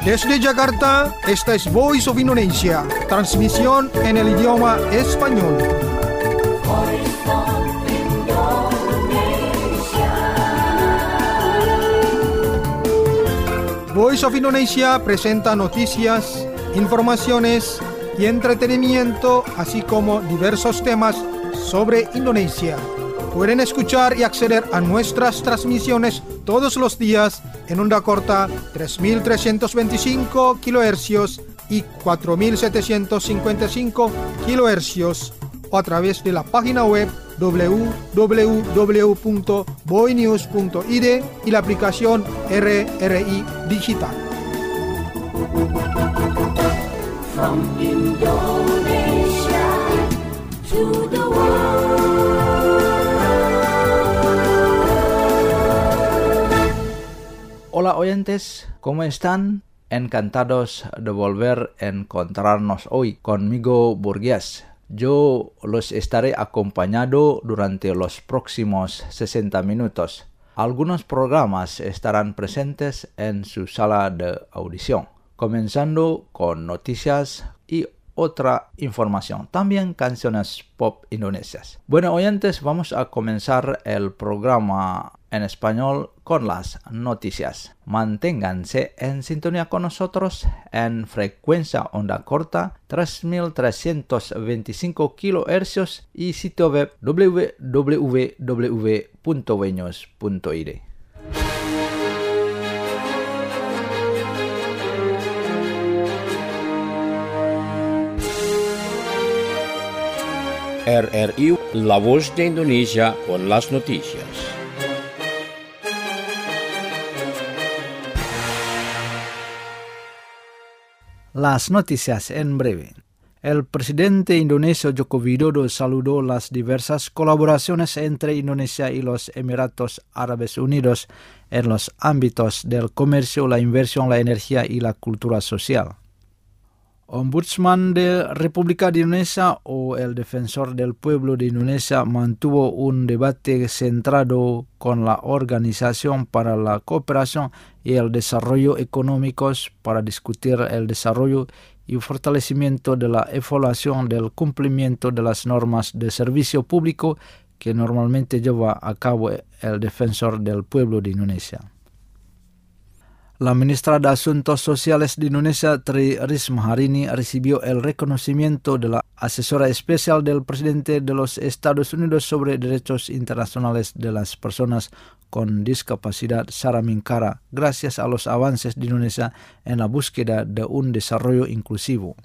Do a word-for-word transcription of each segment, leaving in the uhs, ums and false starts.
Desde Jakarta, esta es Voice of Indonesia, transmisión en el idioma español. Voice of Indonesia. Voice of Indonesia presenta noticias, informaciones y entretenimiento, así como diversos temas sobre Indonesia. Pueden escuchar y acceder a nuestras transmisiones todos los días en onda corta tres mil trescientos veinticinco kilohercios y cuatro mil setecientos cincuenta y cinco kilohercios o a través de la página web doble u doble u doble u punto boinews punto i d y la aplicación R R I Digital. From Indonesia to the world. Hola oyentes, ¿cómo están? Encantados de volver a encontrarnos hoy conmigo Burgués. Yo los estaré acompañando durante los próximos sesenta minutos. Algunos programas estarán presentes en su sala de audición, comenzando con noticias y otra información, también canciones pop indonesias. Bueno oyentes, vamos a comenzar el programa en español con las noticias. Manténganse en sintonía con nosotros en frecuencia onda corta tres mil trescientos veinticinco kilohercios y sitio web doble u doble u doble u punto boinews punto i d. R R I, la voz de Indonesia con las noticias. Las noticias en breve. El presidente indonesio Joko Widodo saludó las diversas colaboraciones entre Indonesia y los Emiratos Árabes Unidos en los ámbitos del comercio, la inversión, la energía y la cultura social. Ombudsman de República de Indonesia o el Defensor del Pueblo de Indonesia mantuvo un debate centrado con la Organización para la Cooperación y el Desarrollo Económicos para discutir el desarrollo y fortalecimiento de la evaluación del cumplimiento de las normas de servicio público que normalmente lleva a cabo el Defensor del Pueblo de Indonesia. La ministra de Asuntos Sociales de Indonesia, Tri Risma, hari ini recibió el reconocimiento de la asesora especial del presidente de los Estados Unidos sobre derechos internacionales de las personas con discapacidad, Sara Minkara, gracias a los avances de Indonesia en la búsqueda de un desarrollo inclusivo.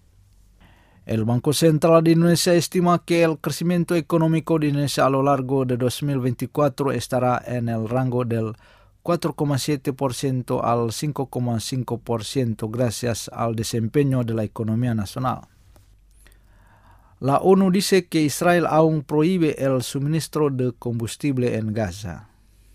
El Banco Central de Indonesia estima que el crecimiento económico de Indonesia a lo largo de dos mil veinticuatro estará en el rango del cuatro coma siete por ciento al cinco coma cinco por ciento gracias al desempeño de la economía nacional. La ONU dice que Israel aún prohíbe el suministro de combustible en Gaza.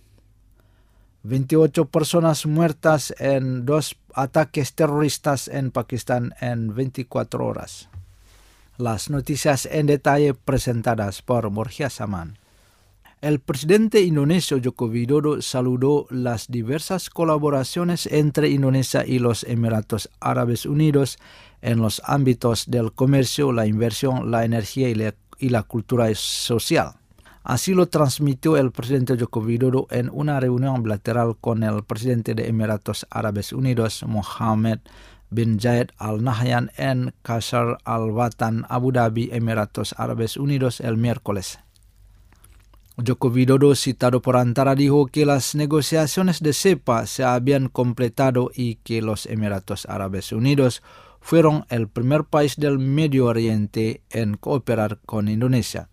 veintiocho personas muertas en dos ataques terroristas en Pakistán en veinticuatro horas. Las noticias en detalle presentadas por Borja Saman. El presidente indonesio Joko Widodo saludó las diversas colaboraciones entre Indonesia y los Emiratos Árabes Unidos en los ámbitos del comercio, la inversión, la energía y la, y la cultura social. Así lo transmitió el presidente Joko Widodo en una reunión bilateral con el presidente de Emiratos Árabes Unidos, Mohammed bin Zayed Al Nahyan, en Qasr Al Watan, Abu Dhabi, Emiratos Árabes Unidos, el miércoles. Joko Widodo, citado por Antara, dijo que las negociaciones de CEPA se habían completado y que los Emiratos Árabes Unidos fueron el primer país del Medio Oriente en cooperar con Indonesia.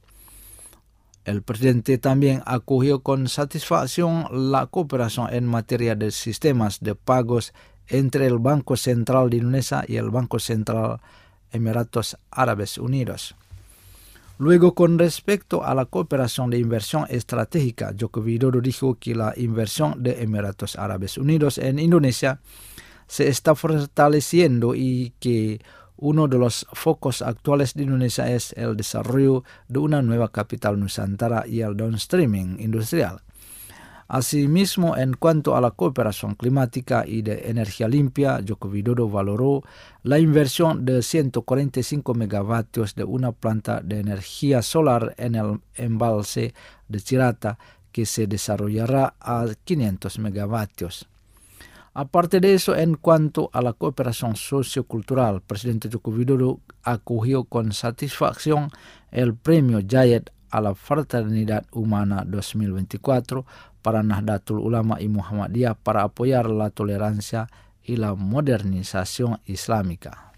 El presidente también acogió con satisfacción la cooperación en materia de sistemas de pagos entre el Banco Central de Indonesia y el Banco Central Emiratos Árabes Unidos. Luego, con respecto a la cooperación de inversión estratégica, Joko Widodo dijo que la inversión de Emiratos Árabes Unidos en Indonesia se está fortaleciendo y que uno de los focos actuales de Indonesia es el desarrollo de una nueva capital Nusantara y el downstreaming industrial. Asimismo, en cuanto a la cooperación climática y de energía limpia, Joko Widodo valoró la inversión de ciento cuarenta y cinco megavatios de una planta de energía solar en el embalse de Cirata, que se desarrollará a quinientos megavatios. Aparte de eso, en cuanto a la cooperación sociocultural, presidente Joko Widodo acogió con satisfacción el premio Jayed a la Fraternidad Humana dos mil veinticuatro para Nahdlatul Ulama y Muhammadiyah para apoyar la tolerancia y la modernización islámica.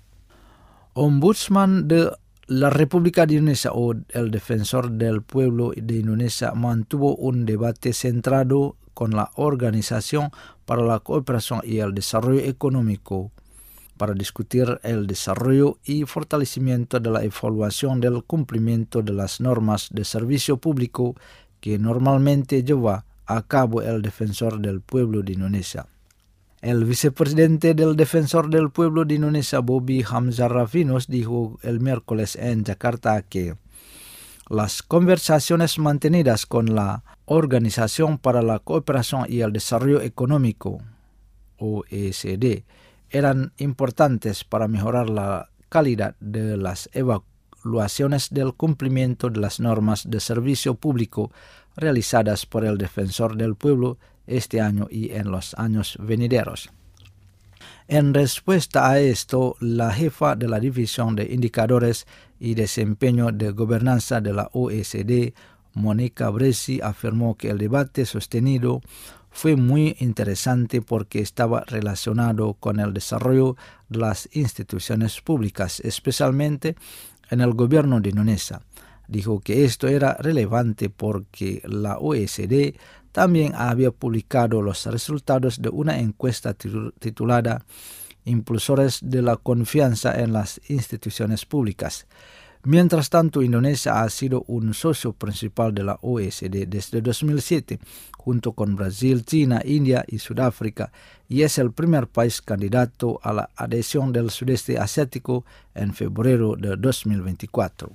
Ombudsman de la República de Indonesia o el Defensor del Pueblo de Indonesia mantuvo un debate centrado con la Organización para la Cooperación y el Desarrollo Económico para discutir el desarrollo y fortalecimiento de la evaluación del cumplimiento de las normas de servicio público que normalmente lleva a cabo el Defensor del Pueblo de Indonesia. El vicepresidente del Defensor del Pueblo de Indonesia, Bobby Hamzah Rafinos, dijo el miércoles en Jakarta que las conversaciones mantenidas con la Organización para la Cooperación y el Desarrollo Económico, O E C D, eran importantes para mejorar la calidad de las evaluaciones del cumplimiento de las normas de servicio público realizadas por el Defensor del Pueblo este año y en los años venideros. En respuesta a esto, la jefa de la División de Indicadores y Desempeño de Gobernanza de la O E C D, Mónica Bresci, afirmó que el debate sostenido fue muy interesante porque estaba relacionado con el desarrollo de las instituciones públicas, especialmente en el gobierno de Indonesia. Dijo que esto era relevante porque la O E C D también había publicado los resultados de una encuesta titulada Impulsores de la Confianza en las Instituciones Públicas. Mientras tanto, Indonesia ha sido un socio principal de la O E C D desde dos mil siete, junto con Brasil, China, India y Sudáfrica, y es el primer país candidato a la adhesión del sudeste asiático en febrero de dos mil veinticuatro.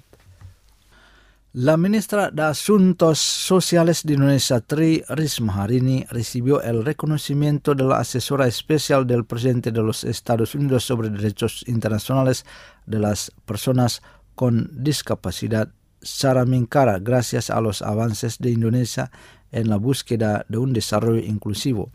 La ministra de Asuntos Sociales de Indonesia, Tri Risma, hari ini recibió el reconocimiento de la asesora especial del presidente de los Estados Unidos sobre derechos internacionales de las personas con discapacidad, Sara Minkara, gracias a los avances de Indonesia en la búsqueda de un desarrollo inclusivo.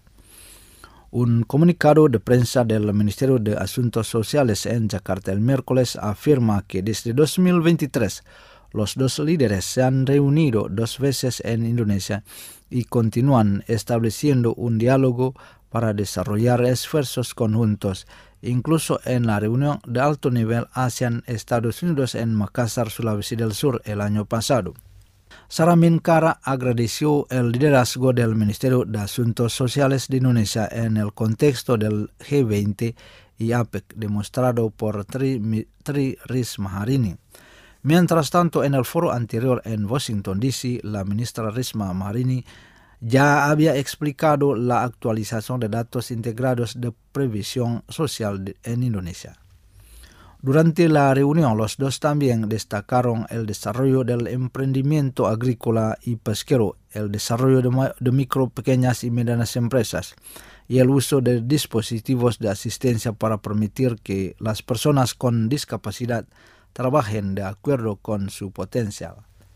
Un comunicado de prensa del Ministerio de Asuntos Sociales en Jakarta el miércoles afirma que desde dos mil veintitrés los dos líderes se han reunido dos veces en Indonesia y continúan estableciendo un diálogo para desarrollar esfuerzos conjuntos, incluso en la reunión de alto nivel ASEAN-Estados Unidos en Makassar, Sulawesi del Sur, el año pasado. Sara Minkara agradeció el liderazgo del Ministerio de Asuntos Sociales de Indonesia en el contexto del G veinte y APEC demostrado por Tri, Tri Risma hari ini. Mientras tanto, en el foro anterior en Washington, D C, la ministra Risma hari ini ya había explicado la actualización de datos integrados de previsión social en Indonesia. Durante la reunión, los dos también destacaron el desarrollo del emprendimiento agrícola y pesquero, el desarrollo de, de micro, pequeñas y medianas empresas y el uso de dispositivos de asistencia para permitir que las personas con discapacidad trabajen de acuerdo con su potencial.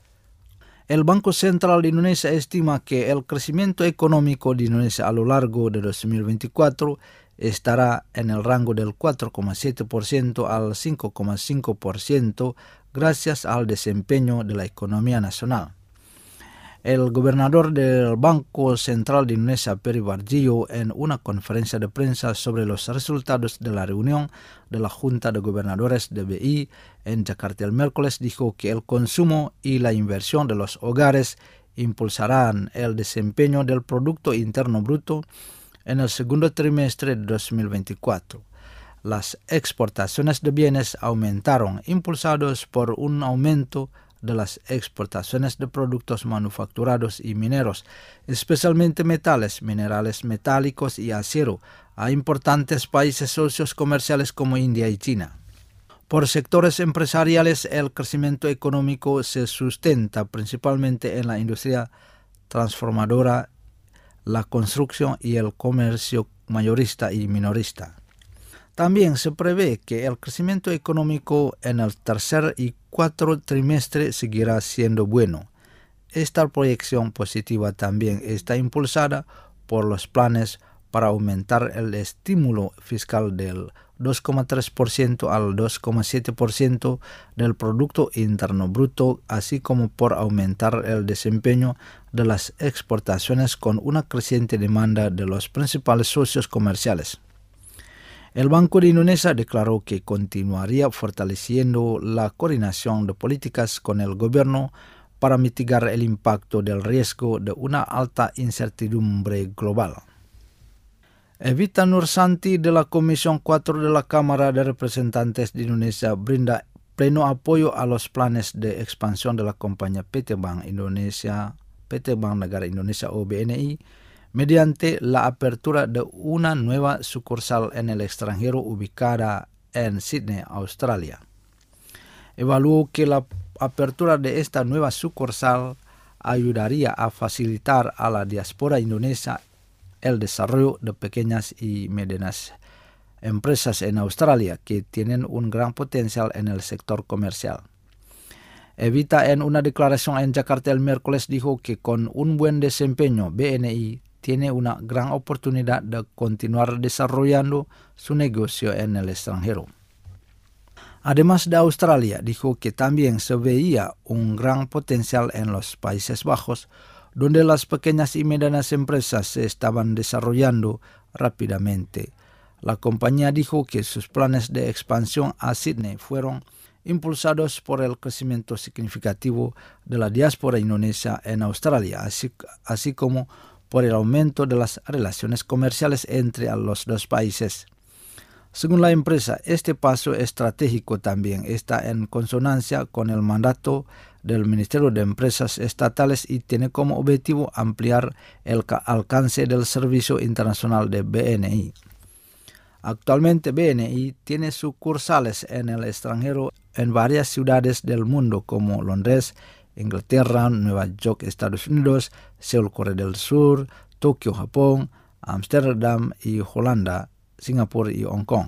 El Banco Central de Indonesia estima que el crecimiento económico de Indonesia a lo largo de dos mil veinticuatro estará en el rango del cuatro coma siete por ciento al cinco coma cinco por ciento gracias al desempeño de la economía nacional. El gobernador del Banco Central de Indonesia, Peri Warjio, en una conferencia de prensa sobre los resultados de la reunión de la Junta de Gobernadores de B I en Jakarta el miércoles, dijo que el consumo y la inversión de los hogares impulsarán el desempeño del Producto Interno Bruto en el segundo trimestre de dos mil veinticuatro. Las exportaciones de bienes aumentaron, impulsados por un aumento de las exportaciones de productos manufacturados y mineros, especialmente metales, minerales metálicos y acero, a importantes países socios comerciales como India y China. Por sectores empresariales, el crecimiento económico se sustenta principalmente en la industria transformadora la construcción y el comercio mayorista y minorista. También se prevé que el crecimiento económico en el tercer y cuarto trimestre seguirá siendo bueno. Esta proyección positiva también está impulsada por los planes para aumentar el estímulo fiscal del dos coma tres por ciento al dos coma siete por ciento del Producto Interno Bruto, así como por aumentar el desempeño de las exportaciones con una creciente demanda de los principales socios comerciales. El Banco de Indonesia declaró que continuaría fortaleciendo la coordinación de políticas con el gobierno para mitigar el impacto del riesgo de una alta incertidumbre global. Evita Nursanti de la Comisión cuatro de la Cámara de Representantes de Indonesia brinda pleno apoyo a los planes de expansión de la compañía P T Bank Indonesia, P T Bank Negara Indonesia o B N I, mediante la apertura de una nueva sucursal en el extranjero ubicada en Sydney, Australia. Evaluó que la apertura de esta nueva sucursal ayudaría a facilitar a la diáspora indonesia el desarrollo de pequeñas y medianas empresas en Australia que tienen un gran potencial en el sector comercial. Evita en una declaración en Jakarta el miércoles dijo que con un buen desempeño B N I tiene una gran oportunidad de continuar desarrollando su negocio en el extranjero. Además de Australia, dijo que también se veía un gran potencial en los Países Bajos, donde las pequeñas y medianas empresas se estaban desarrollando rápidamente. La compañía dijo que sus planes de expansión a Sydney fueron impulsados por el crecimiento significativo de la diáspora indonesia en Australia, así, así como por el aumento de las relaciones comerciales entre los dos países. Según la empresa, este paso estratégico también está en consonancia con el mandato del Ministerio de Empresas Estatales y tiene como objetivo ampliar el alcance del servicio internacional de B N I. Actualmente B N I tiene sucursales en el extranjero en varias ciudades del mundo como Londres, Inglaterra, Nueva York, Estados Unidos, Seúl, Corea del Sur, Tokio, Japón, Ámsterdam y Holanda, Singapur y Hong Kong.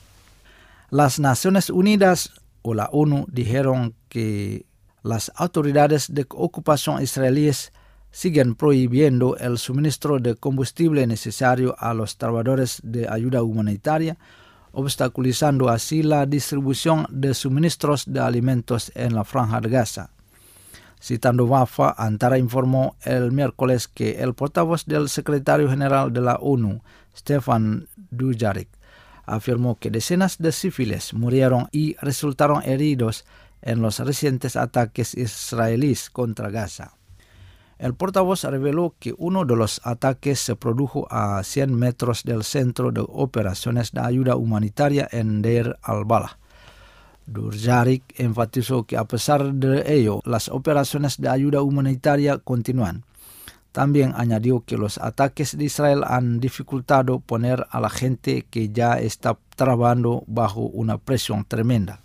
Las Naciones Unidas o la ONU dijeron que las autoridades de ocupación israelíes siguen prohibiendo el suministro de combustible necesario a los trabajadores de ayuda humanitaria, obstaculizando así la distribución de suministros de alimentos en la Franja de Gaza. Citando Wafa, Antara informó el miércoles que el portavoz del secretario general de la ONU, Stefan Dujarric, afirmó que decenas de civiles murieron y resultaron heridos en los recientes ataques israelíes contra Gaza. El portavoz reveló que uno de los ataques se produjo a cien metros del centro de operaciones de ayuda humanitaria en Deir al-Balah. Dujarric enfatizó que a pesar de ello, las operaciones de ayuda humanitaria continúan. También añadió que los ataques de Israel han dificultado poner a la gente que ya está trabajando bajo una presión tremenda.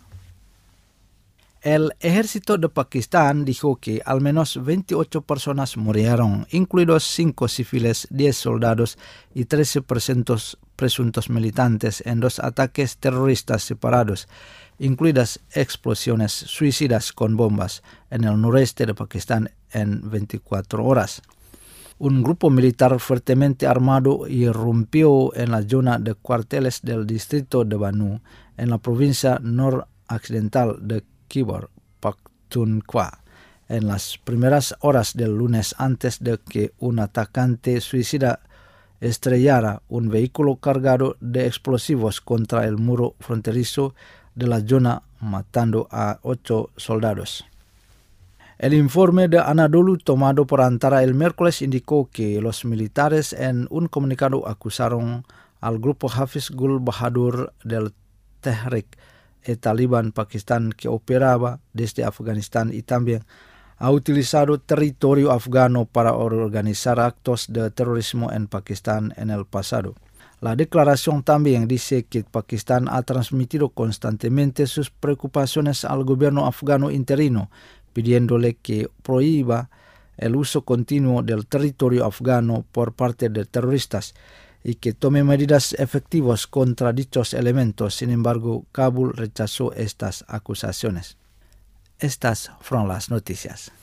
El ejército de Pakistán dijo que al menos veintiocho personas murieron, incluidos cinco civiles, diez soldados y trece presuntos, presuntos militantes en dos ataques terroristas separados, incluidas explosiones suicidas con bombas en el noreste de Pakistán en veinticuatro horas. Un grupo militar fuertemente armado irrumpió en la zona de cuarteles del distrito de Banu, en la provincia noroccidental de Khyber Pakhtunkhwa, en las primeras horas del lunes antes de que un atacante suicida estrellara un vehículo cargado de explosivos contra el muro fronterizo de la zona, matando a ocho soldados. El informe de Anadolu tomado por Antara el miércoles indicó que los militares en un comunicado acusaron al grupo Hafiz Gul Bahadur del Tehrik e Taliban Pakistán, que operaba desde Afganistán y también ha utilizado territorio afgano para organizar actos de terrorismo en Pakistán en el pasado. La declaración también dice que Pakistán ha transmitido constantemente sus preocupaciones al gobierno afgano interino, pidiéndole que prohíba el uso continuo del territorio afgano por parte de terroristas y que tome medidas efectivas contra dichos elementos. Sin embargo, Kabul rechazó estas acusaciones. Estas fueron las noticias.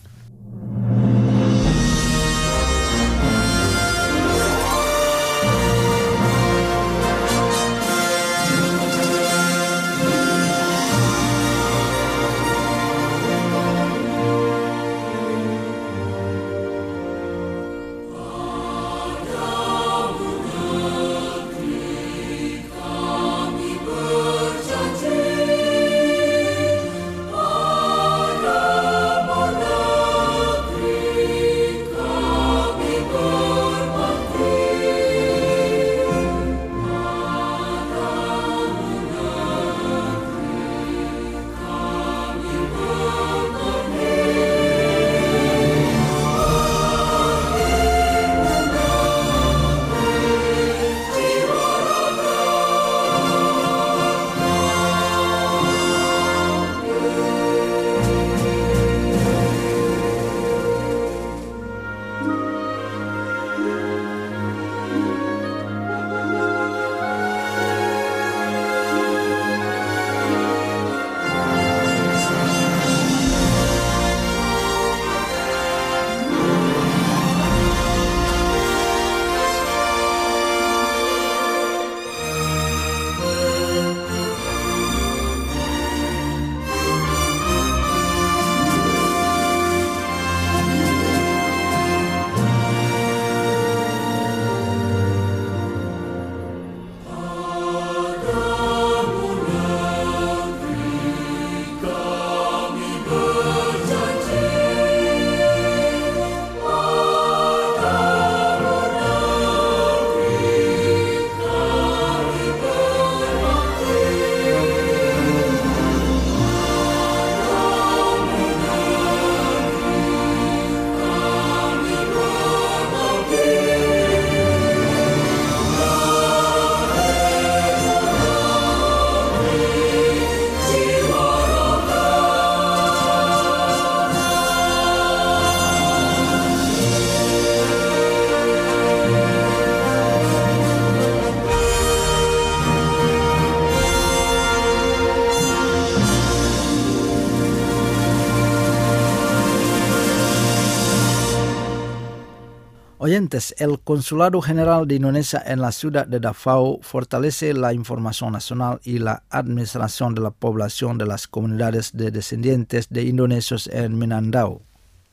Oyentes, el Consulado General de Indonesia en la ciudad de Davao fortalece la información nacional y la administración de la población de las comunidades de descendientes de indonesios en Mindanao.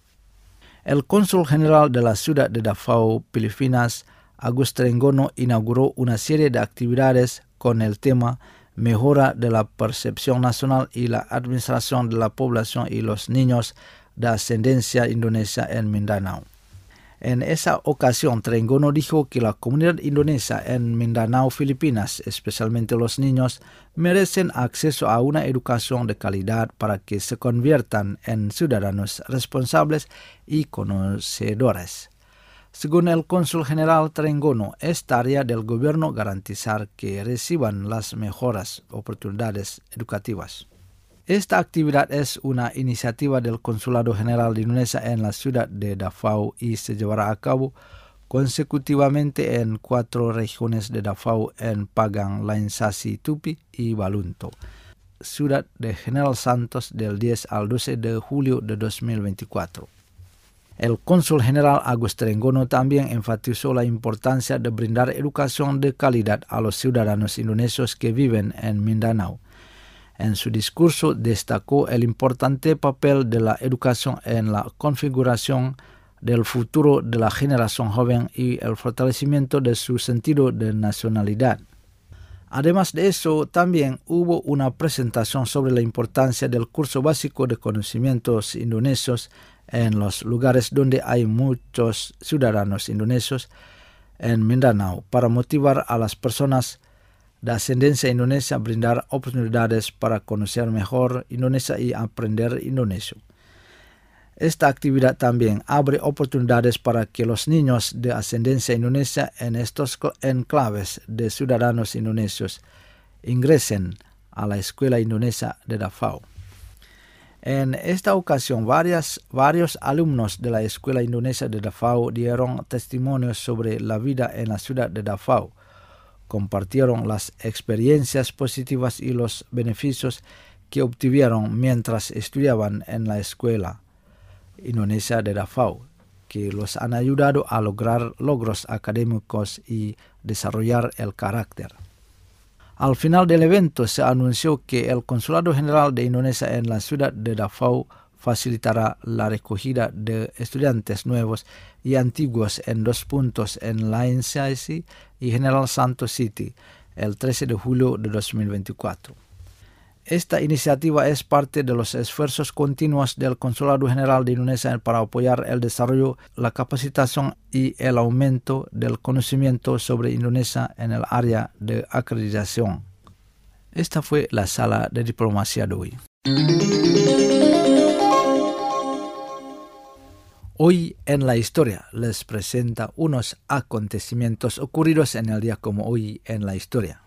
El Cónsul General de la ciudad de Davao, Filipinas, Agus Trenggono, inauguró una serie de actividades con el tema Mejora de la percepción nacional y la administración de la población y los niños de ascendencia indonesia en Mindanao. En esa ocasión, Trenggono dijo que la comunidad indonesia en Mindanao, Filipinas, especialmente los niños, merecen acceso a una educación de calidad para que se conviertan en ciudadanos responsables y conocedores. Según el cónsul general Trenggono, es tarea del gobierno garantizar que reciban las mejores oportunidades educativas. Esta actividad es una iniciativa del Consulado General de Indonesia en la ciudad de Davao y se llevará a cabo consecutivamente en cuatro regiones de Davao, en Pagang, Lainsasi, Tupi y Balunto, ciudad de General Santos, del diez al doce de julio de dos mil veinticuatro. El cónsul general Agus Trenggono también enfatizó la importancia de brindar educación de calidad a los ciudadanos indonesios que viven en Mindanao. En su discurso destacó el importante papel de la educación en la configuración del futuro de la generación joven y el fortalecimiento de su sentido de nacionalidad. Además de eso, también hubo una presentación sobre la importancia del curso básico de conocimientos indonesios en los lugares donde hay muchos ciudadanos indonesios en Mindanao para motivar a las personas de ascendencia indonesia a brindar oportunidades para conocer mejor Indonesia y aprender indonesio. Esta actividad también abre oportunidades para que los niños de ascendencia indonesia en estos enclaves de ciudadanos indonesios ingresen a la escuela indonesia de Davao. En esta ocasión, varias, varios alumnos de la Escuela Indonesia de Davao dieron testimonios sobre la vida en la ciudad de Davao. Compartieron las experiencias positivas y los beneficios que obtuvieron mientras estudiaban en la Escuela Indonesia de Davao, que los han ayudado a lograr logros académicos y desarrollar el carácter. Al final del evento se anunció que el Consulado General de Indonesia en la ciudad de Davao facilitará la recogida de estudiantes nuevos y antiguos en dos puntos en Line C I C y General Santos City el trece de julio de dos mil veinticuatro. Esta iniciativa es parte de los esfuerzos continuos del Consulado General de Indonesia para apoyar el desarrollo, la capacitación y el aumento del conocimiento sobre Indonesia en el área de acreditación. Esta fue la sala de diplomacia de hoy. Hoy en la historia les presenta unos acontecimientos ocurridos en el día como hoy en la historia.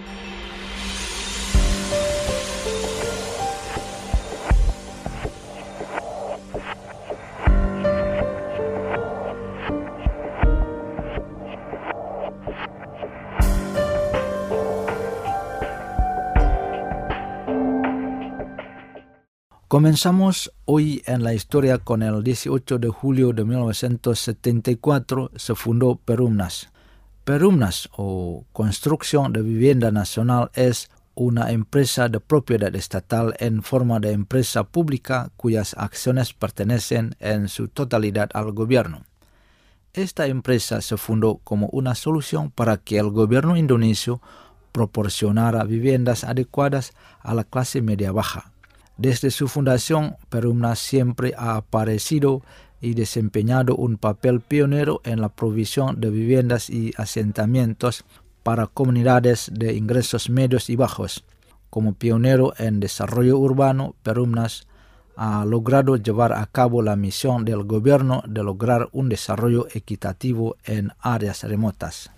Comenzamos hoy en la historia con el dieciocho de julio de mil novecientos setenta y cuatro se fundó Perumnas. Perumnas, o Construcción de Vivienda Nacional, es una empresa de propiedad estatal en forma de empresa pública cuyas acciones pertenecen en su totalidad al gobierno. Esta empresa se fundó como una solución para que el gobierno indonesio proporcionara viviendas adecuadas a la clase media baja. Desde su fundación, Perumnas siempre ha aparecido y desempeñado un papel pionero en la provisión de viviendas y asentamientos para comunidades de ingresos medios y bajos. Como pionero en desarrollo urbano, Perumnas ha logrado llevar a cabo la misión del gobierno de lograr un desarrollo equitativo en áreas remotas.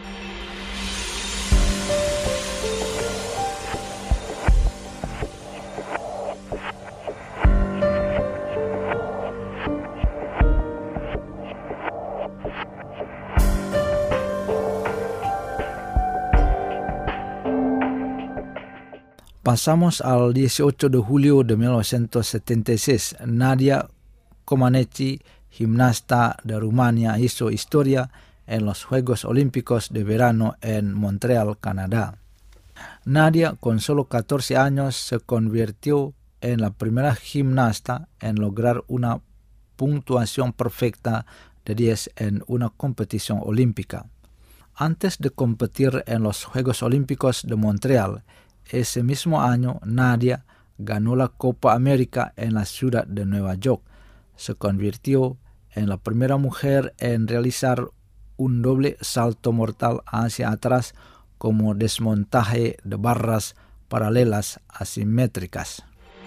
Pasamos al dieciocho de julio de mil novecientos setenta y seis. Nadia Comaneci, gimnasta de Rumania, hizo historia en los Juegos Olímpicos de Verano en Montreal, Canadá. Nadia, con solo catorce años, se convirtió en la primera gimnasta en lograr una puntuación perfecta de diez en una competición olímpica. Antes de competir en los Juegos Olímpicos de Montreal, ese mismo año, Nadia ganó la Copa América en la ciudad de Nueva York. Se convirtió en la primera mujer en realizar un doble salto mortal hacia atrás como desmontaje de barras paralelas asimétricas.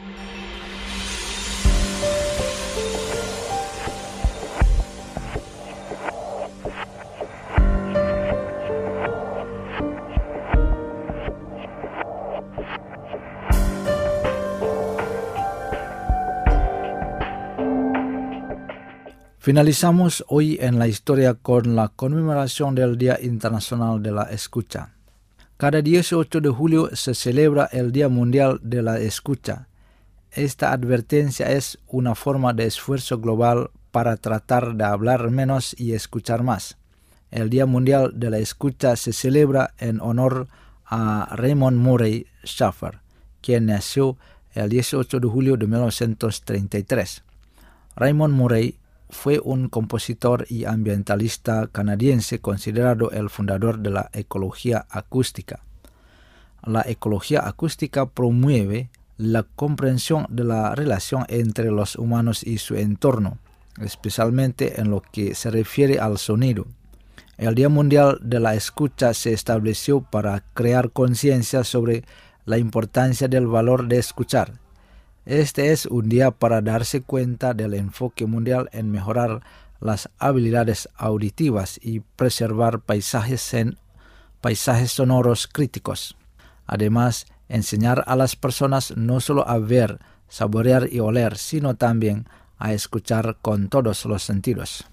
Finalizamos hoy en la historia con la conmemoración del Día Internacional de la Escucha. Cada dieciocho de julio se celebra el Día Mundial de la Escucha. Esta advertencia es una forma de esfuerzo global para tratar de hablar menos y escuchar más. El Día Mundial de la Escucha se celebra en honor a Raymond Murray Schafer, quien nació el dieciocho de julio de mil novecientos treinta y tres. Raymond Murray fue un compositor y ambientalista canadiense considerado el fundador de la ecología acústica. La ecología acústica promueve la comprensión de la relación entre los humanos y su entorno, especialmente en lo que se refiere al sonido. El Día Mundial de la Escucha se estableció para crear conciencia sobre la importancia del valor de escuchar. Este es un día para darse cuenta del enfoque mundial en mejorar las habilidades auditivas y preservar paisajes, en, paisajes sonoros críticos. Además, enseñar a las personas no solo a ver, saborear y oler, sino también a escuchar con todos los sentidos.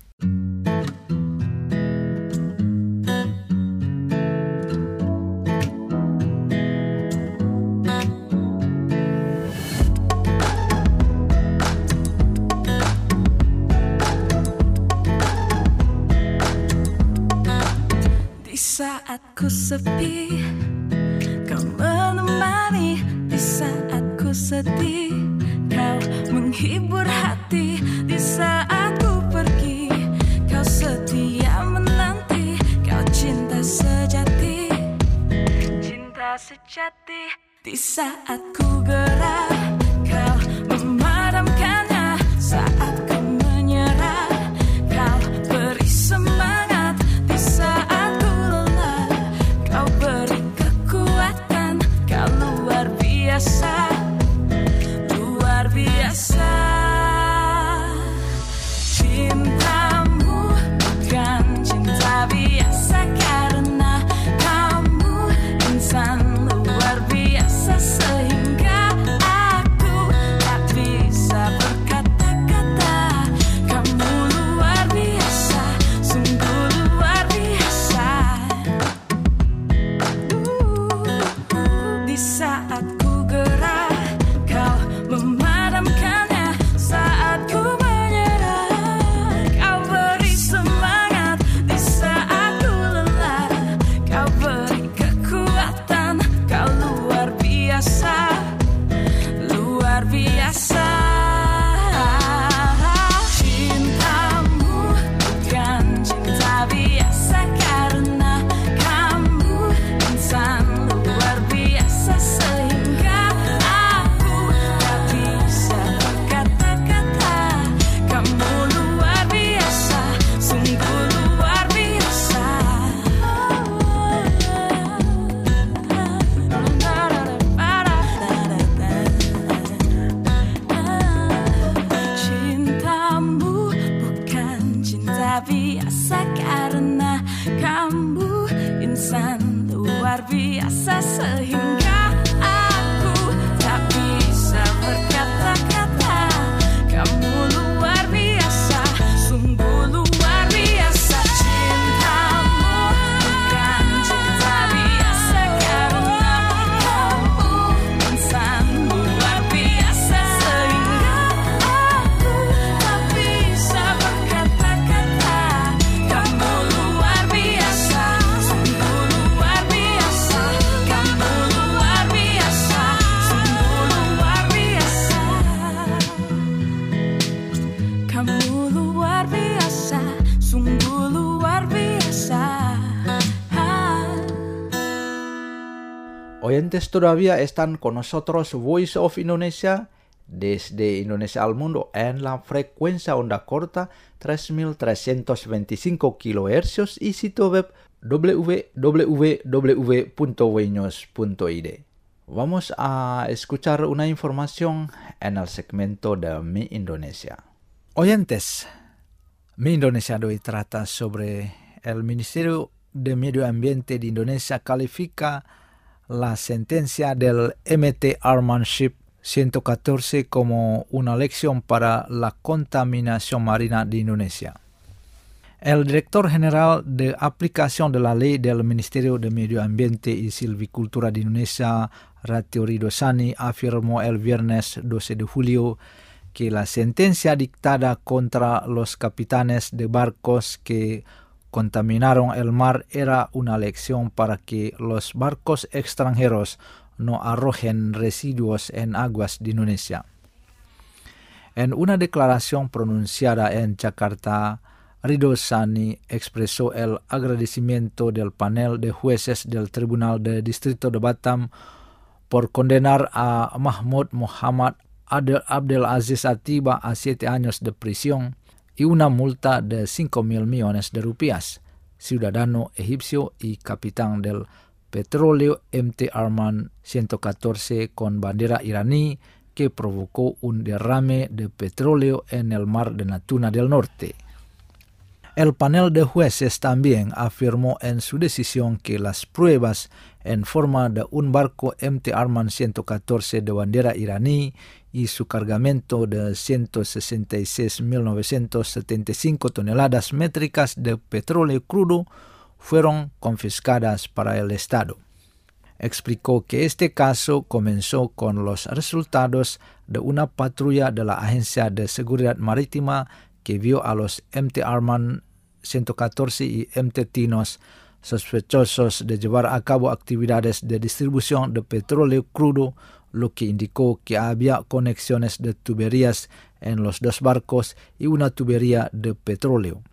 Di saat ku sepi, kau menemani. Di saat ku sedih, kau menghibur hati. Di saat ku pergi, kau setia menanti. Kau cinta sejati, cinta sejati. Di saat ku gerah, kau memadamkannya. Saat ku menyerah, kau beri semangat. Di saat ku lelah, kau beri kekuatan. Kau luar biasa, luar biasa. Cintamu bukan cinta biasa, karena kamu insan luar biasa, sehingga aku tak bisa berkata-kata. Kamu luar biasa, sungguh luar biasa. Uh, di saat ku gerah, kau memadamkannya. Saat ku menyerah, kau beri semangat. Di saat ku lelah, kau beri kekuatan. Kau luar biasa, luar biasa. Cintamu bukan cinta biasa, karena kamu insan luar biasa, sehingga aku tak bisa berkata-kata. Kamu luar biasa, sungguh luar biasa. Cintamu bukan cinta biasa, karena kamu insan luar biasa, sehingga aku tak bisa berkata-kata. Kamu luar biasa, sungguh luar biasa. Cintamu bukan cinta biasa, karena kamu insan luar biasa, sehingga aku tak bisa berkata-kata. Kamu luar biasa, sungguh luar biasa. Kamu luar biasa, sungguh luar biasa. Kamu luar biasa, sungguh luar biasa. Oyentes, todavía están con nosotros Voice of Indonesia desde Indonesia al mundo en la frecuencia onda corta tres mil trescientos veinticinco kilohercios y sitio web w w w punto weños punto i d. Vamos a escuchar una información en el segmento de Mi Indonesia. Oyentes, Mi Indonesia de hoy trata sobre el Ministerio de Medio Ambiente de Indonesia califica la sentencia del M T Arman Ship ciento catorce como una lección para la contaminación marina de Indonesia. El director general de aplicación de la ley del Ministerio de Medio Ambiente y Silvicultura de Indonesia, Ratio Ridosani, afirmó el viernes doce de julio que la sentencia dictada contra los capitanes de barcos que contaminaron el mar era una lección para que los barcos extranjeros no arrojen residuos en aguas de Indonesia. En una declaración pronunciada en Jakarta, Ridosani expresó el agradecimiento del panel de jueces del Tribunal de Distrito de Batam por condenar a Mahmud Muhammad Abdel Aziz Atiba a siete años de prisión y una multa de cinco mil millones de rupias, ciudadano egipcio y capitán del petróleo M T Arman ciento catorce con bandera iraní que provocó un derrame de petróleo en el mar de Natuna del Norte. El panel de jueces también afirmó en su decisión que las pruebas en forma de un barco M T Arman ciento catorce de bandera iraní y su cargamento de ciento sesenta y seis mil novecientas setenta y cinco toneladas métricas de petróleo crudo fueron confiscadas para el Estado. Explicó que este caso comenzó con los resultados de una patrulla de la Agencia de Seguridad Marítima que vio a los M T Arman ciento catorce y M T Tinos sospechosos de llevar a cabo actividades de distribución de petróleo crudo, lo que indicó que había conexiones de tuberías en los dos barcos y una tubería de petróleo.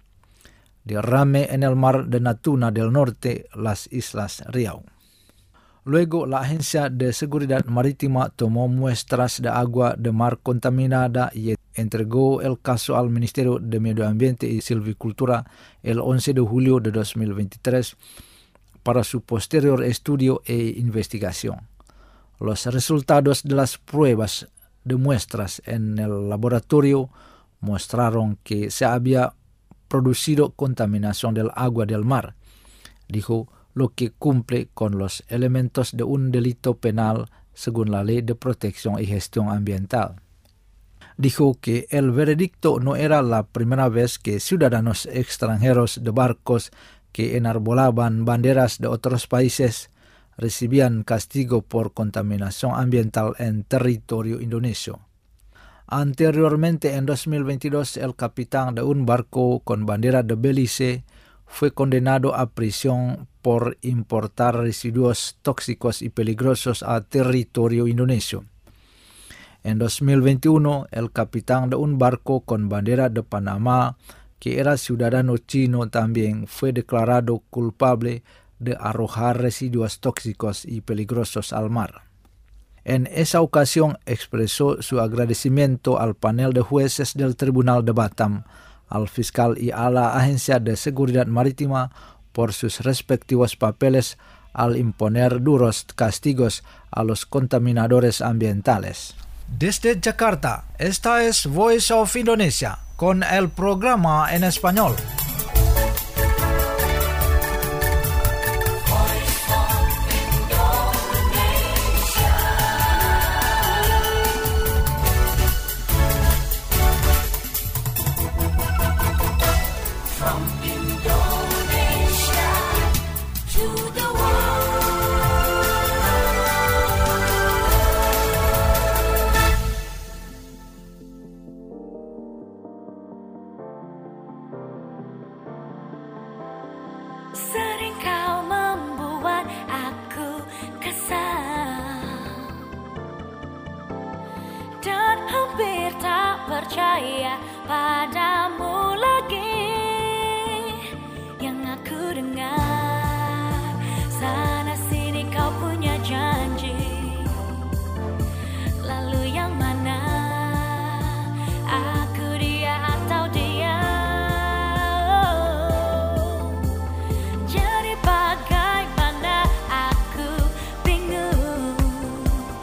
Derrame en el mar de Natuna del Norte, las Islas Riau. Luego, la Agencia de Seguridad Marítima tomó muestras de agua de mar contaminada y entregó el caso al Ministerio de Medio Ambiente y Silvicultura el once de julio de dos mil veintitrés para su posterior estudio e investigación. Los resultados de las pruebas de muestras en el laboratorio mostraron que se había producido contaminación del agua del mar, dijo, lo que cumple con los elementos de un delito penal según la Ley de Protección y Gestión Ambiental. Dijo que el veredicto no era la primera vez que ciudadanos extranjeros de barcos que enarbolaban banderas de otros países recibían castigo por contaminación ambiental en territorio indonesio. Anteriormente, en dos mil veintidós, el capitán de un barco con bandera de Belice fue condenado a prisión por importar residuos tóxicos y peligrosos a territorio indonesio. En dos mil veintiuno, el capitán de un barco con bandera de Panamá, que era ciudadano chino, también fue declarado culpable de arrojar residuos tóxicos y peligrosos al mar. En esa ocasión expresó su agradecimiento al panel de jueces del Tribunal de Batam, al fiscal y a la Agencia de Seguridad Marítima por sus respectivos papeles al imponer duros castigos a los contaminadores ambientales. Desde Jakarta, esta es Voice of Indonesia, con el programa en español. Sering kau membuat aku kesal dan hampir tak percaya padamu lagi. Yang aku dengar sana sini kau punya janji, lalu yang mana? Aku dia atau dia?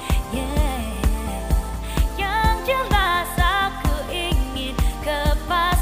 Yang jelas aku ingin kepada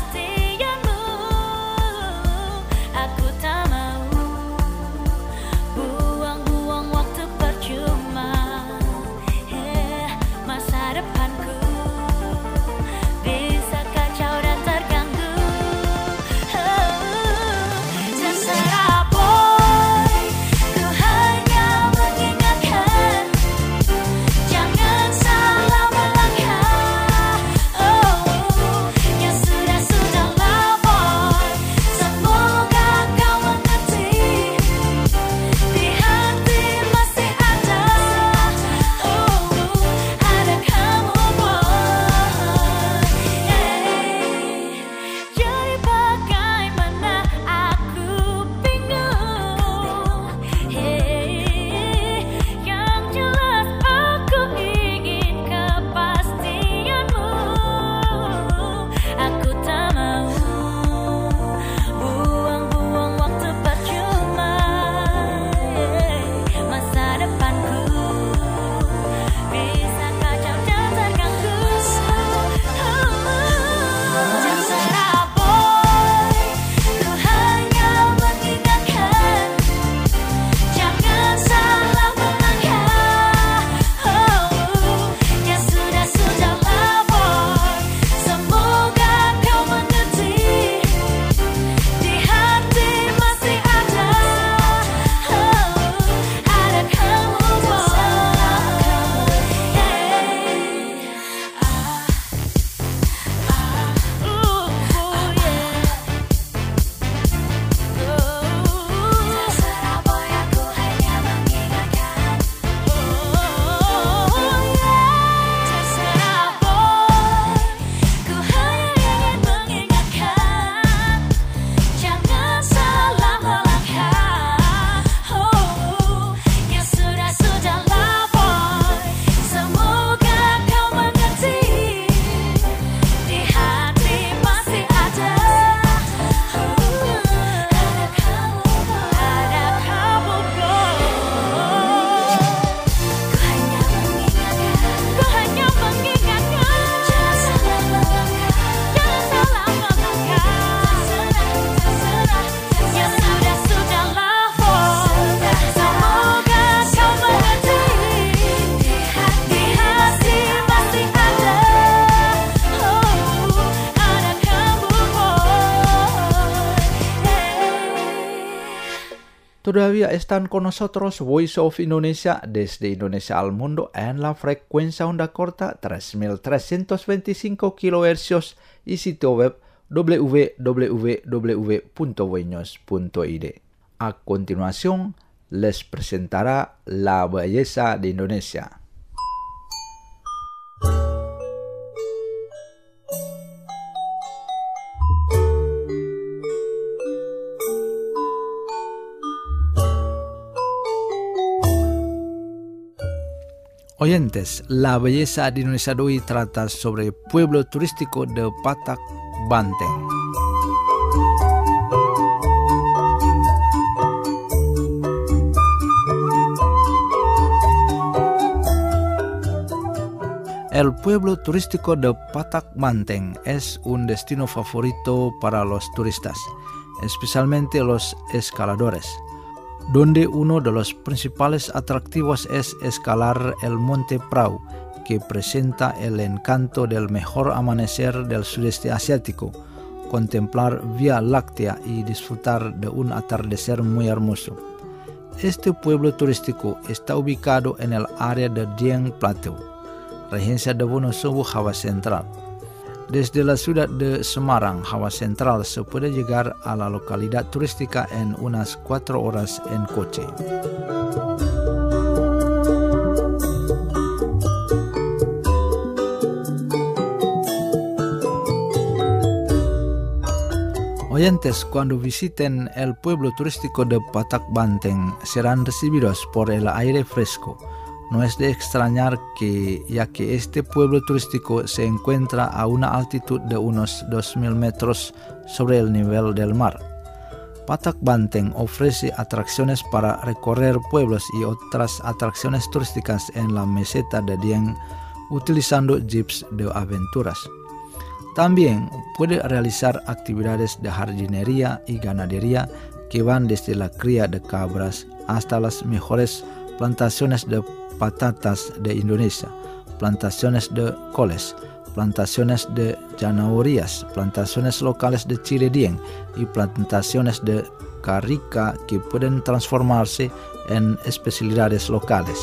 Todavía están con nosotros Voice of Indonesia desde Indonesia al mundo en la frecuencia onda corta tres mil trescientos veinticinco kilohercios y sitio web w w w punto voinews punto i d. A continuación, les presentará La Belleza de Indonesia. Oyentes, La Belleza de Indonesia de hoy trata sobre el pueblo turístico de Patak Banteng. El pueblo turístico de Patak Banteng es un destino favorito para los turistas, especialmente los escaladores, donde uno de los principales atractivos es escalar el Monte Prau, que presenta el encanto del mejor amanecer del sudeste asiático, contemplar Vía Láctea y disfrutar de un atardecer muy hermoso. Este pueblo turístico está ubicado en el área de Dieng Plateau, regencia de Wonosobo, Java Central. Desde la ciudad de Semarang, Java Central, se puede llegar a la localidad turística en unas cuatro horas en coche. Oyentes, cuando visiten el pueblo turístico de Patak Banteng, serán recibidos por el aire fresco. No es de extrañar que, ya que este pueblo turístico se encuentra a una altitud de unos dos mil metros sobre el nivel del mar. Patak Banteng ofrece atracciones para recorrer pueblos y otras atracciones turísticas en la meseta de Dieng utilizando jeeps de aventuras. También puede realizar actividades de jardinería y ganadería que van desde la cría de cabras hasta las mejores plantaciones de patatas de Indonesia, plantaciones de coles, plantaciones de zanahorias, plantaciones locales de chile Dieng y plantaciones de carica que pueden transformarse en especialidades locales.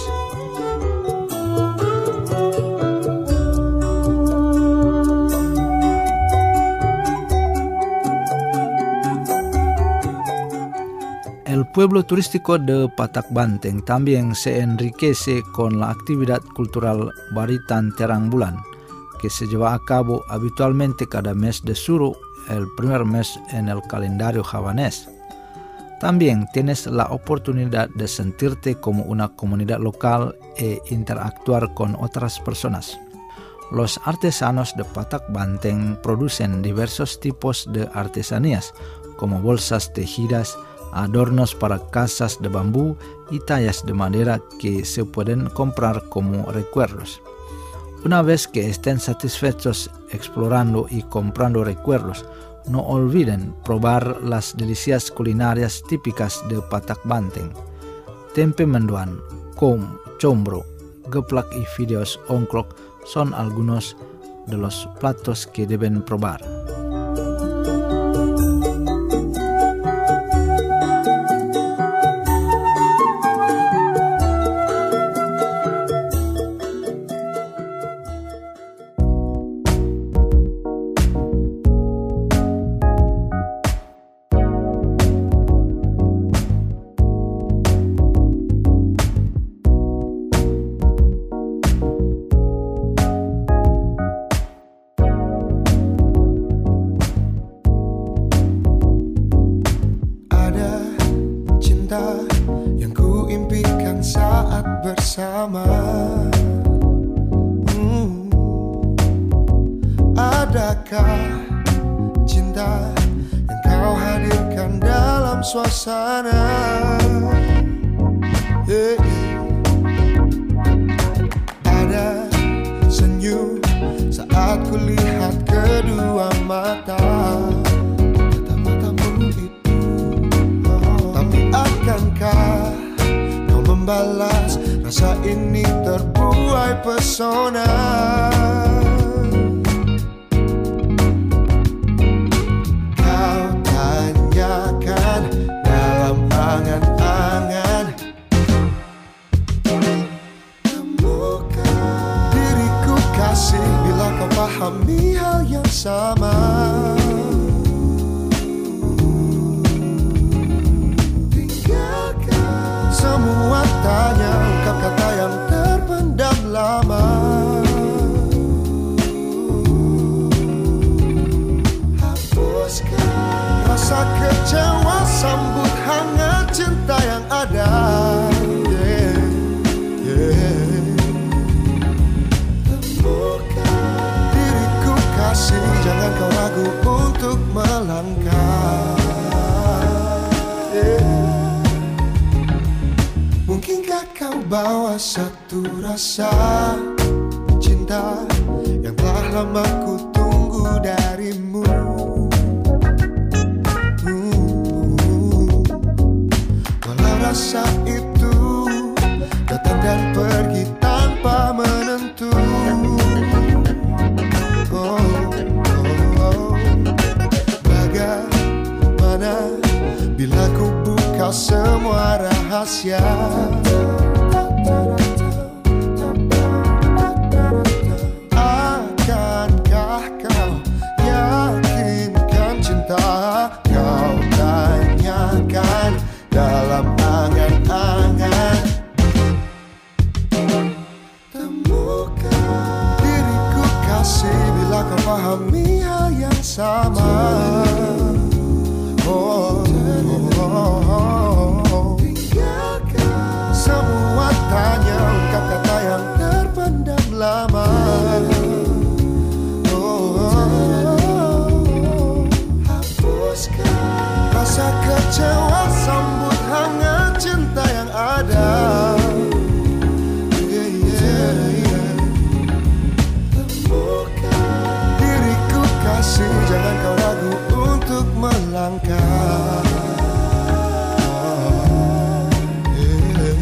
El pueblo turístico de Patak Banteng también se enriquece con la actividad cultural Baritan Terang Bulan, que se lleva a cabo habitualmente cada mes de Suro, el primer mes en el calendario javanés. También tienes la oportunidad de sentirte como una comunidad local e interactuar con otras personas. Los artesanos de Patak Banteng producen diversos tipos de artesanías, como bolsas tejidas, adornos para casas de bambú y tallas de madera que se pueden comprar como recuerdos. Una vez que estén satisfechos explorando y comprando recuerdos, no olviden probar las delicias culinarias típicas de Patak Banteng. Tempe mendoan, kom, combro, geplak y fideos ongklok son algunos de los platos que deben probar. Yang ku impikan saat bersama. hmm. Adakah cinta yang kau hadirkan dalam suasana? yeah, yeah. Ada senyum saat ku lihat kedua mata. Akankah kau membalas rasa ini terbuai pesona? Kau tanyakan dalam angan sama. Tinggalkan semua tanya, ungkap kata yang terpendam lama. Hapuskan rasa kecewa, sambut hangat cinta yang ada. Yeah, yeah. Temukan diriku kasih, jangan kau ragu untuk melangkah. Yeah. Mungkinkah kau bawa satu rasa cinta yang telah lama ku tunggu darimu. Rasa itu datang dan pergi tanpa menentu. Oh, oh, oh. Bagaimana bila ku buka semua rahasia? Akankah kau yakinkan cinta? Kau tanyakan dalam angan-angan. Temukan diriku kasih bila kau pahami hal yang sama. Oh, oh, oh, oh. Tinggalkan semua tanya, ungkap kata yang terpendam lama. Oh, oh, oh. Hapuskan rasa kecewa, sambut hangat cinta yang ada. Yeah, yeah, yeah. Temukan diriku kasih, jangan kau ragu untuk melangkah. Yeah.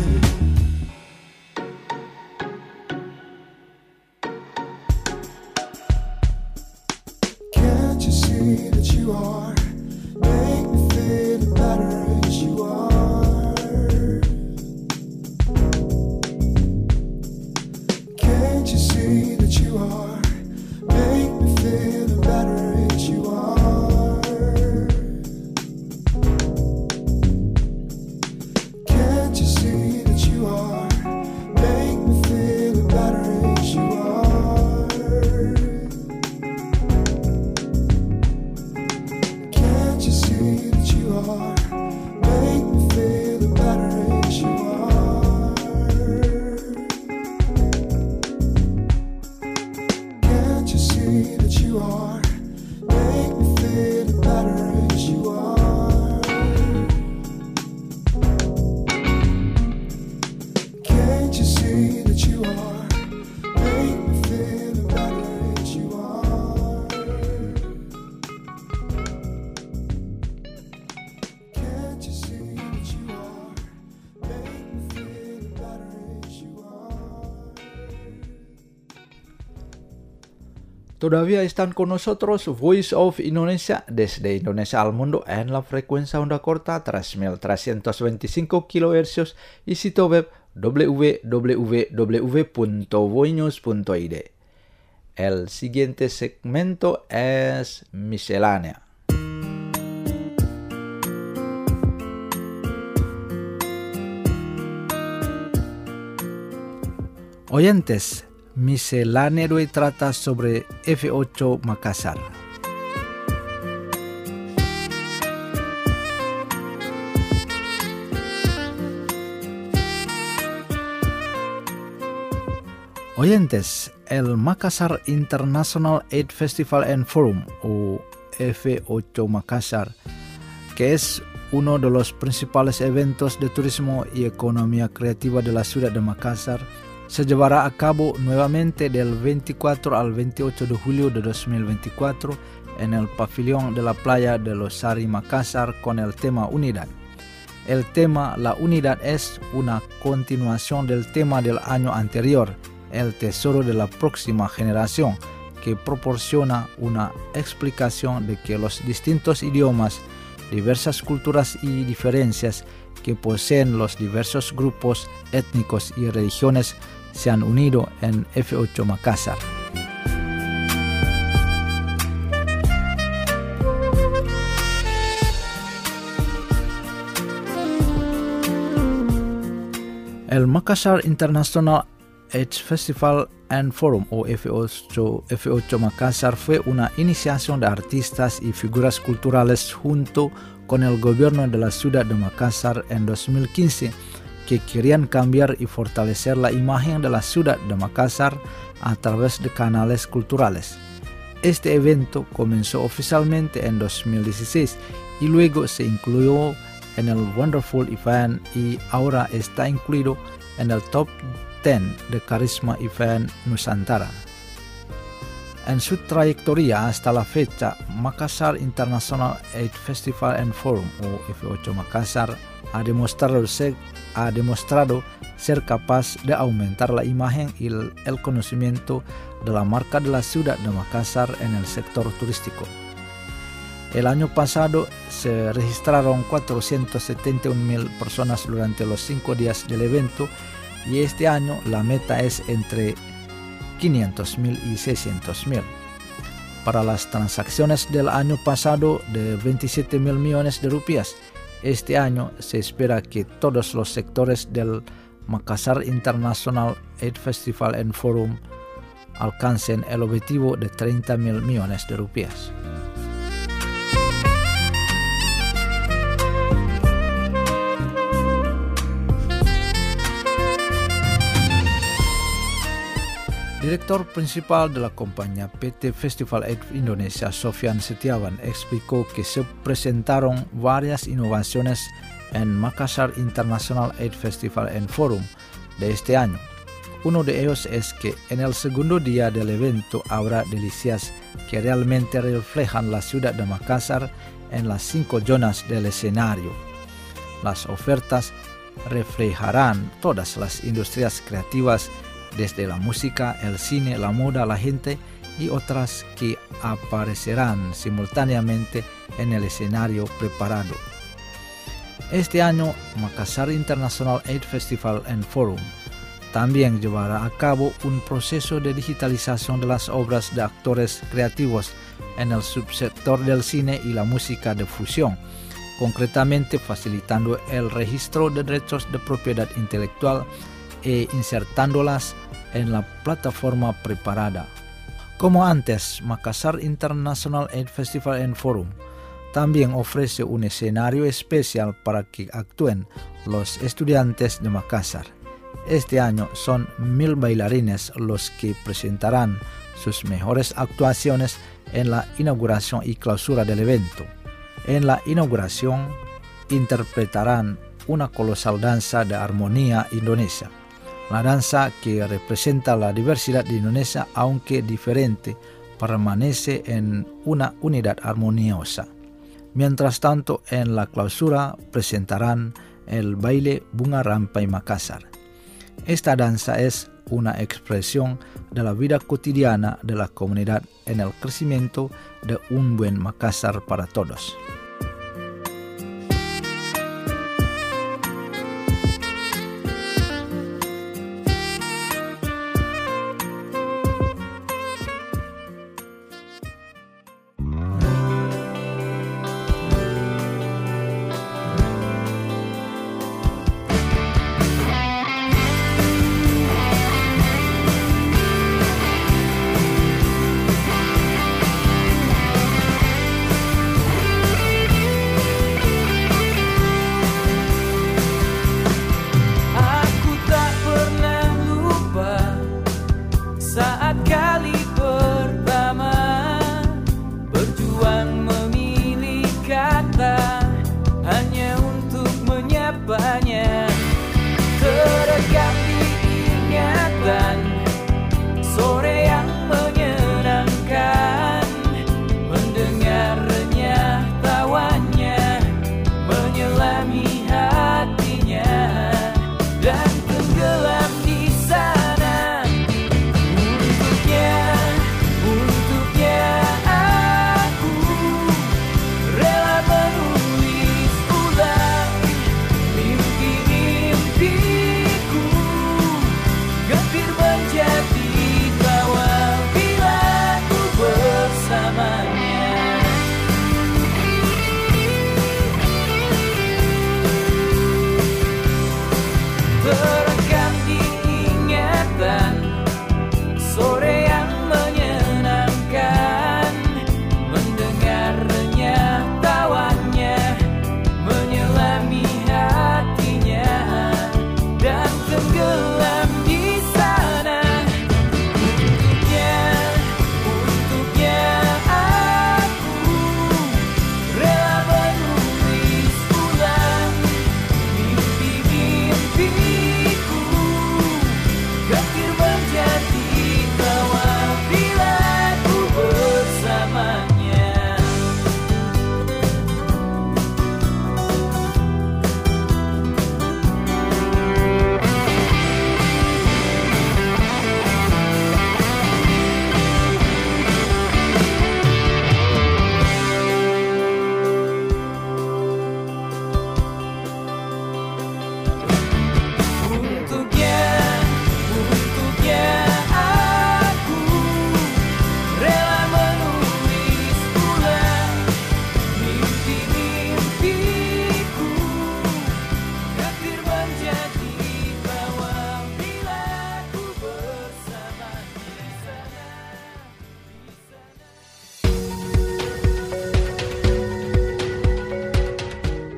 Can't you see that you are? Make me feel better as you are. Can't you see that you are? Make me feel better as you are. Can't you see that you are? Make me feel better as you are. Can't you see that you are? Make me feel better as you are. Can't you see that you are? Make me feel better as you are. Can't you see that you are? Make me feel better as you are. Can't you see that you are? Make me feel better as you are. Todavía están con nosotros Voice of Indonesia desde Indonesia al mundo en la frecuencia onda corta tres mil trescientos veinticinco kilohercios y sitio web w w w punto voinews punto i d. El siguiente segmento es miscelánea. Oyentes, miscelánea de hoy trata sobre F ocho Makassar. Oyentes, el Makassar International Aid Festival and Forum, o F ocho Makassar, que es uno de los principales eventos de turismo y economía creativa de la ciudad de Makassar, se llevará a cabo nuevamente del veinticuatro al veintiocho de julio de dos mil veinticuatro en el pabellón de la playa de Los Sari, Makassar, con el tema Unidad. El tema La Unidad es una continuación del tema del año anterior, El Tesoro de la Próxima Generación, que proporciona una explicación de que los distintos idiomas, diversas culturas y diferencias que poseen los diversos grupos étnicos y religiones se han unido en F ocho Makassar. El Makassar International AIDS Festival and Forum o F ocho, F ocho Makassar fue una iniciación de artistas y figuras culturales junto con el gobierno de la ciudad de Makassar en dos mil quince que querían cambiar y fortalecer la imagen de la ciudad de Makassar a través de canales culturales. Este evento comenzó oficialmente en dos mil dieciséis y luego se incluyó en el Wonderful Event y ahora está incluido en el Top diez de Carisma Event Nusantara. En su trayectoria hasta la fecha, Makassar International AIDS Festival and Forum o F ocho Makassar ha demostrado ser, ha demostrado ser capaz de aumentar la imagen y el, el conocimiento de la marca de la ciudad de Makassar en el sector turístico. El año pasado se registraron cuatrocientas setenta y una mil personas durante los cinco días del evento y este año la meta es entre quinientos mil y seiscientos mil. Para las transacciones del año pasado de veintisiete mil millones de rupias, este año se espera que todos los sectores del Makassar International AIDS Festival and Forum alcancen el objetivo de treinta mil millones de rupias. Director principal de la compañía P T Festival AIDS Indonesia, Sofian Setiawan, explicó que se presentaron varias innovaciones en Makassar International AIDS Festival and Forum de este año. Uno de ellos es que en el segundo día del evento habrá delicias que realmente reflejan la ciudad de Makassar en las cinco zonas del escenario. Las ofertas reflejarán todas las industrias creativas, desde la música, el cine, la moda, la gente y otras que aparecerán simultáneamente en el escenario preparado. Este año, Makassar International AIDS Festival and Forum también llevará a cabo un proceso de digitalización de las obras de actores creativos en el subsector del cine y la música de fusión, concretamente facilitando el registro de derechos de propiedad intelectual e insertándolas en la plataforma preparada. Como antes, Makassar International AIDS Festival and Forum también ofrece un escenario especial para que actúen los estudiantes de Makassar. Este año son mil bailarines los que presentarán sus mejores actuaciones en la inauguración y clausura del evento. En la inauguración interpretarán una colosal danza de armonía indonesia. La danza, que representa la diversidad de Indonesia, aunque diferente, permanece en una unidad armoniosa. Mientras tanto, en la clausura presentarán el baile Bunga Rampai Makassar. Esta danza es una expresión de la vida cotidiana de la comunidad en el crecimiento de un buen Makassar para todos.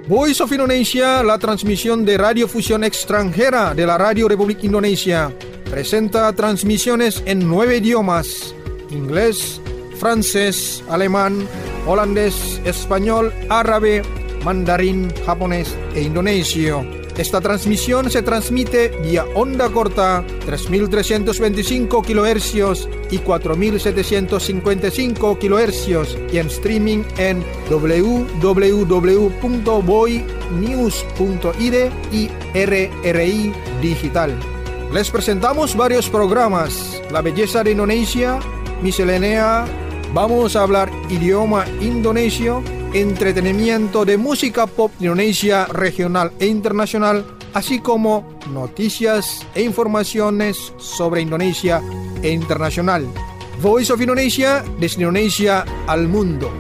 Voice of Indonesia, la transmisión de radiofusión extranjera de la Radio Republik Indonesia, presenta transmisiones en nueve idiomas: inglés, francés, alemán, holandés, español, árabe, mandarín, japonés e indonesio. Esta transmisión se transmite vía onda corta tres mil trescientos veinticinco kilohercios y cuatro mil setecientos cincuenta y cinco kilohercios y en streaming en w w w punto voy news punto i d y R R I Digital. Les presentamos varios programas: La Belleza de Indonesia, Miscelánea, Vamos a hablar idioma indonesio, entretenimiento de música pop de Indonesia regional e internacional, así como noticias e informaciones sobre Indonesia e internacional. Voice of Indonesia, desde Indonesia al mundo.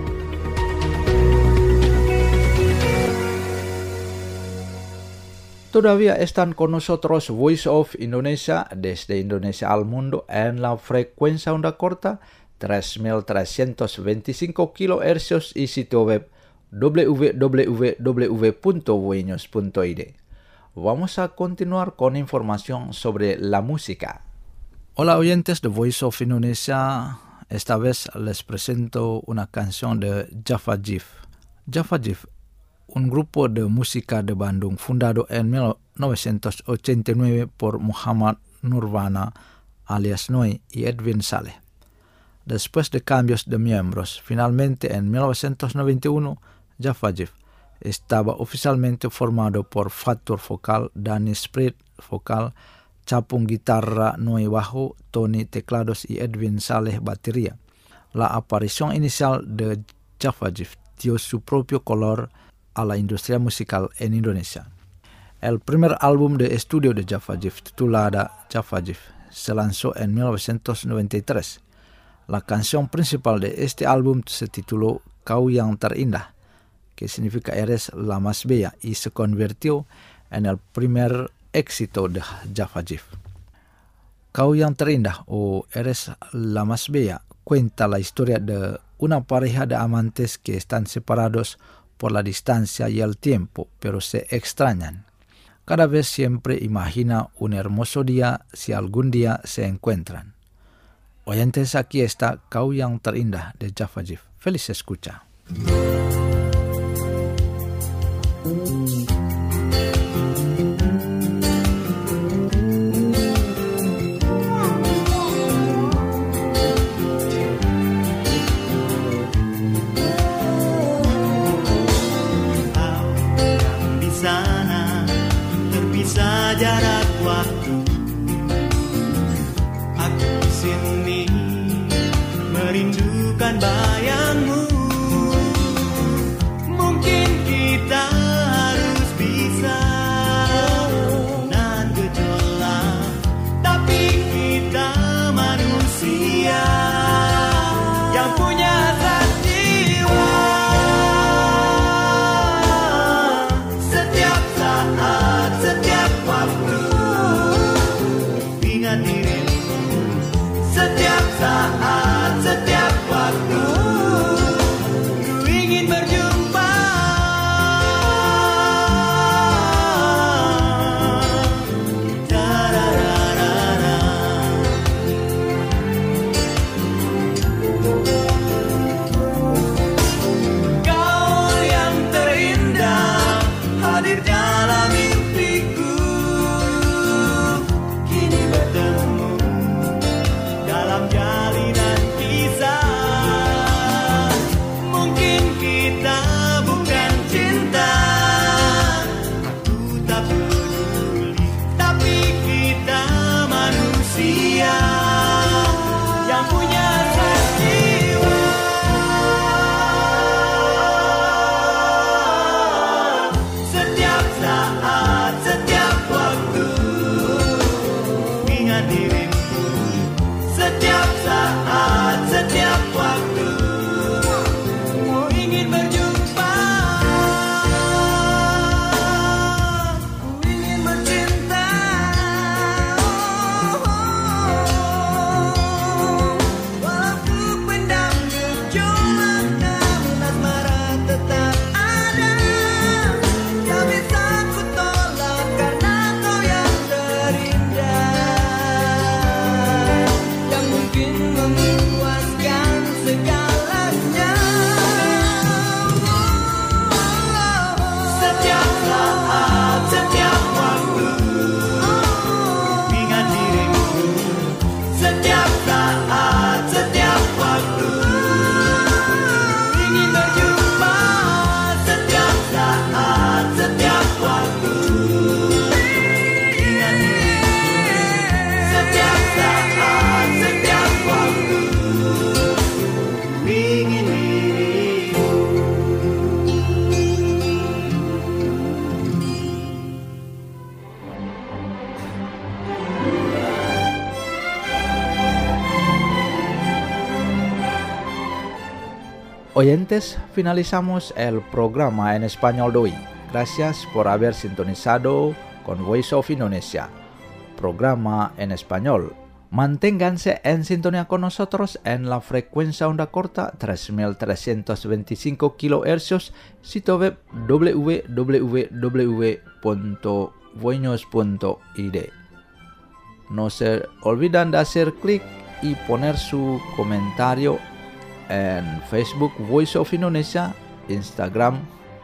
Todavía están con nosotros Voice of Indonesia desde Indonesia al mundo en la frecuencia onda corta tres mil trescientos veinticinco kilohercios y sitio web w w w punto voinews punto i d. Vamos a continuar con información sobre la música. Hola oyentes de Voice of Indonesia, esta vez les presento una canción de Java Jive. Java Jive, un grupo de música de Bandung fundado en mil novecientos ochenta y nueve por Muhammad Nurwana alias Noi y Edwin Saleh. Después de cambios de miembros, finalmente en mil novecientos noventa y uno, Java Jive estaba oficialmente formado por Fatur vocal, Dani Sprit vocal, Capung guitarra, Noi bajo, Tony teclados y Edwin Saleh batería. La aparición inicial de Java Jive dio su propio color a la industria musical en Indonesia. El primer álbum de estudio de Java Jive, titulada Java Jive, se lanzó en mil novecientos noventa y tres. La canción principal de este álbum se tituló Kau Yang Terindah, que significa Eres la más bella, y se convirtió en el primer éxito de Java Jive. Kau Yang Terindah o Eres la más bella cuenta la historia de una pareja de amantes que están separados por la distancia y el tiempo, pero se extrañan. Cada vez siempre imagina un hermoso día si algún día se encuentran. Oyentes, aquí está Kau Yang Terindah de Java Jive. Feliz escucha. Jarak waktu, aku di sini merindukan bayangmu. Mungkin kita harus bisa nan gejolak, tapi kita manusia yang punya hasrat jiwa. Setiap saat, setiap waktu, ingat dirimu. Setiap saat, setiap waktu. oyentes, finalizamos el programa en español de hoy. Gracias por haber sintonizado con Voice of Indonesia, programa en español. Manténganse en sintonía con nosotros en la frecuencia onda corta tres mil trescientos veinticinco kilohercios, sitio web w w w punto voinews punto i d. No se olviden de hacer clic y poner su comentario en Facebook Voice of Indonesia, Instagram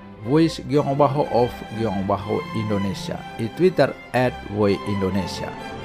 voice-of-indonesia y Twitter at voice indonesia.